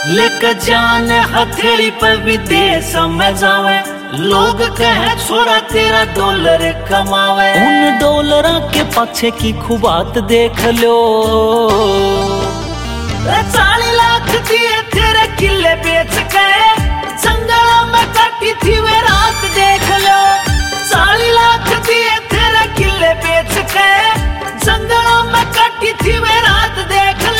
लेकर जान हथेली पर विदेश में जावे, लोग कहे छोरा तेरा डॉलर कमावे। उन डॉलर के पाछे की खुबात देख लो, 40 लाख दिए तेरे किले बेच के, जंगल में काटी थी वे रात देख लो। 40 लाख दिए तेरे किले बेच के, जंगल में काटी थी वे रात देख लो।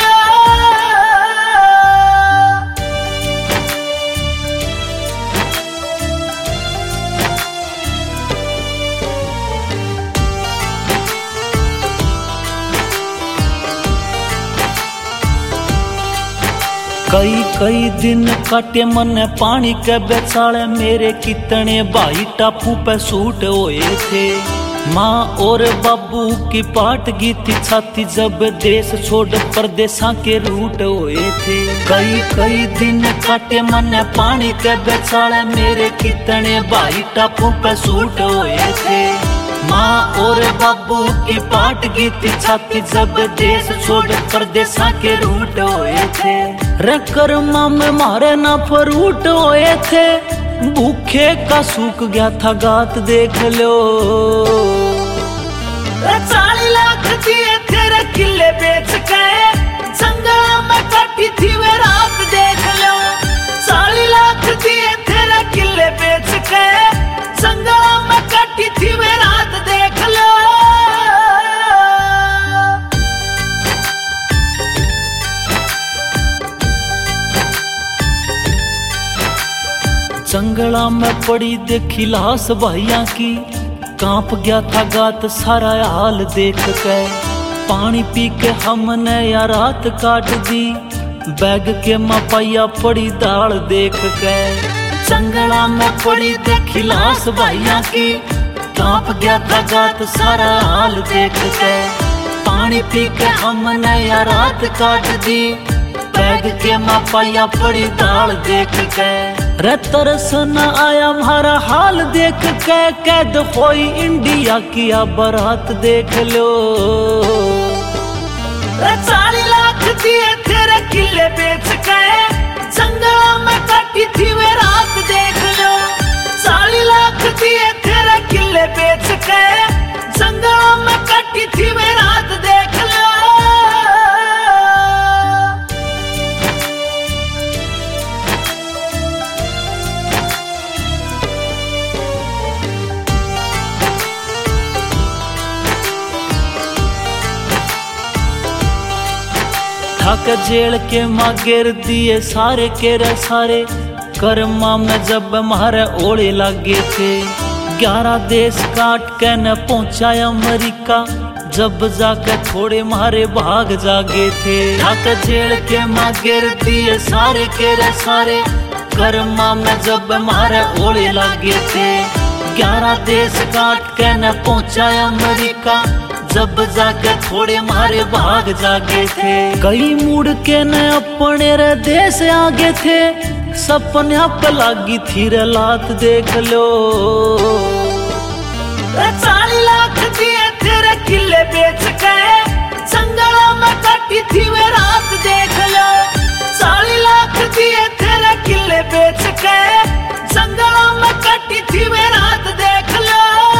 कई कई दिन काटे मन पानी के बेचाले, मेरे कितने भाई टापू पे सूट हुए थे। माँ और बाबू की पाट गीती छाती जब देश छोड़ परदेसा के रूट हुए थे। कई कई दिन काटे मन पानी के बेचाले, मेरे कितने भाई टापू पे सूट हुए थे। माँ और बाबू की पाट गीती छाती जब देश छोड़ परदेसा के रूट हुए थे। कर्मा में मारे ना फरूट हुए थे, भूखे का सूख गया था गात देख लो। 40 लाख दिए तेरे किले बेच के, जंगल में काटी थी वे रात देख लो। 40 लाख दिए तेरे किले बेच के, जंगल में काटी थी वे रात देख लो। जंगला में पड़ी देखी लाश भाइया की, कांप गया था गात सारा हाल देख के। पानी पी के हमने या रात काट दी, बैग के मपाइया पड़ी दाल देख के। जंगला में पड़ी देखी लाश भाइया की, कांप गया था गात सारा हाल देख के। पानी पी के हमने या रात काट दी, बैग के मपाइया पड़ी दाल देख के। रे तरस न आया हमारा हाल देख के, कैद होई इंडिया की बारात देख लो। 40 लाख दिए तेरे किले बेच के, जंगल में काटी थी वे रात देख लो। 40 लाख दिए तेरे किले बेच के, जंगल में काटी थी वे रात देख लो। थक जेल के मागेर दिए सारे के रे सारे, कर्मा में जब मारे ओले लगे थे। 11 देश काट के न पहुंचा अमेरिका, जब जाके थोड़े मारे भाग जागे थे। थक जेल के मागेर दिए सारे के रे सारे, कर्मा में जब मारे ओले लगे थे। 11 देश काट के न पहुंचा अमेरिका, जब जाके थोड़े मारे भाग जागे थे। कई मुड़ के न अपने रे देश आगे थे, सपने पे लागी थी रे लात देख लो। 40 लाख दिए तेरे किले बेच के, जंगल में काटी थी वे रात देख लो। 40 लाख दिए तेरे किले बेच के, जंगल में काटी थी वे रात देख लो।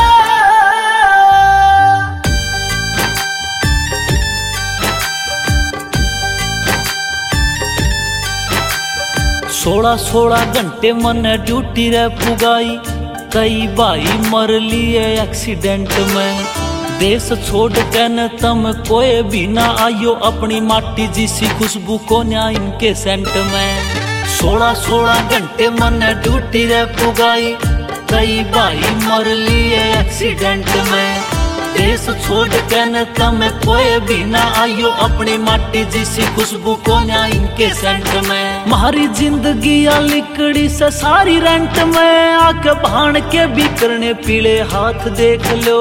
16 घंटे मन ड्यूटी रे पुगाई, कई भाई मर लिए एक्सीडेंट में। देश छोड़ के न तम कोई भी ना आयो, अपनी माटी जिसी खुशबू को न्या इनके सेंट में। 16 घंटे मन ड्यूटी रे पुगाई, कई भाई मर लिए एक्सीडेंट में। देश छोड़ के न तम कोई भी ना आयो, अपनी माटी जिसी खुशबू को न्या इनके सेंट में। मारी जिंदगी या लिकड़ी से सारी रेंट में, आके भाण के भी करने पीले हाथ देख लो।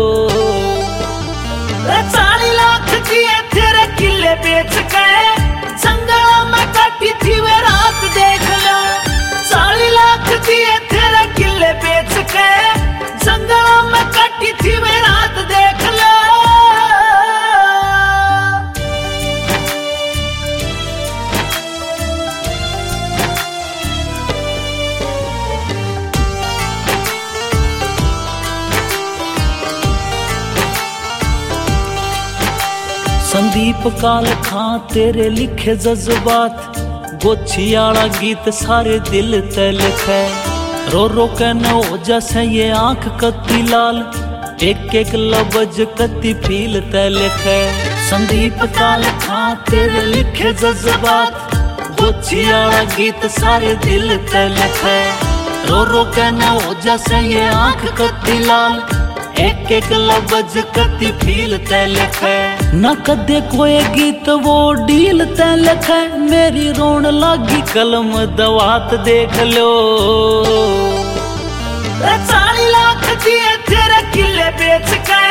40 लाख दिए तेरे किले बेच के, जंगल में काटी थी वे रात देख लो। 40 लाख दिए तेरे किले बेच के, जंगल में काटी थी वे रात देख लो। संदीप काल खां तेरे लिखे जज्बात, गोछियाला गीत सारे दिल ते लिखे। रो रो के न हो जैसे ये आंख कत्ती लाल, एक एक लफ्ज कत्ती फील ते लिखे। संदीप काल खां तेरे लिखे जज्बात, गोछियाला गीत सारे दिल ते लिखे। रो रो के न हो जैसे ये आंख कत्ती लाल, एक एक लफ्ज कत्ती फील ते लिखे। न कदे कोई गीत वो डील ते लिखे, मेरी रोन लागी कलम दवात देख लो। 40 लाख दिए तेरे किले बेच कर,